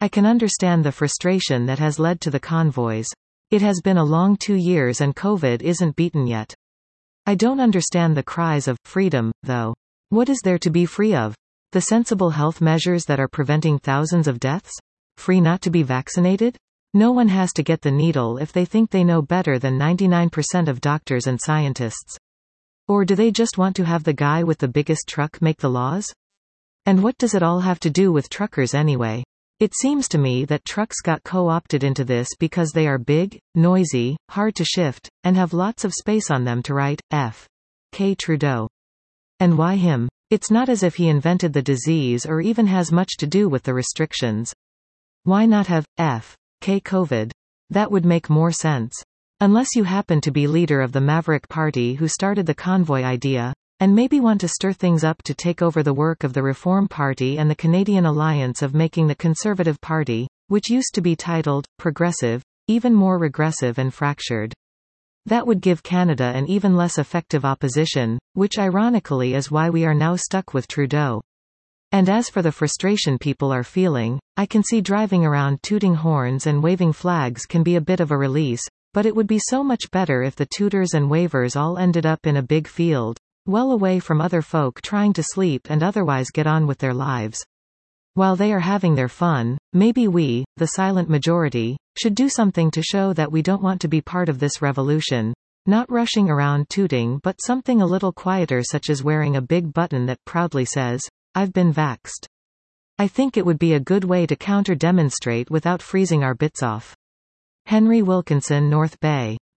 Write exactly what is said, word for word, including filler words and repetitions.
I can understand the frustration that has led to the convoys. It has been a long two years and COVID isn't beaten yet. I don't understand the cries of freedom, though. What is there to be free of? The sensible health measures that are preventing thousands of deaths? Free not to be vaccinated? No one has to get the needle if they think they know better than ninety-nine percent of doctors and scientists. Or do they just want to have the guy with the biggest truck make the laws? And what does it all have to do with truckers anyway? It seems to me that trucks got co-opted into this because they are big, noisy, hard to shift, and have lots of space on them to write, F. K. Trudeau. And why him? It's not as if he invented the disease or even has much to do with the restrictions. Why not have F. K. COVID? That would make more sense. Unless you happen to be leader of the Maverick Party who started the convoy idea, and maybe want to stir things up to take over the work of the Reform Party and the Canadian alliance of making the Conservative Party, which used to be titled Progressive, even more regressive and fractured. That would give Canada an even less effective opposition, which ironically is why we are now stuck with Trudeau. And as for the frustration people are feeling, I can see driving around tooting horns and waving flags can be a bit of a release, but it would be so much better if the tooters and wavers all ended up in a big field, well away from other folk trying to sleep and otherwise get on with their lives. While they are having their fun, maybe we, the silent majority, should do something to show that we don't want to be part of this revolution, not rushing around tooting but something a little quieter, such as wearing a big button that proudly says, I've been vaxxed. I think it would be a good way to counter-demonstrate without freezing our bits off. Henry Wilkinson, North Bay.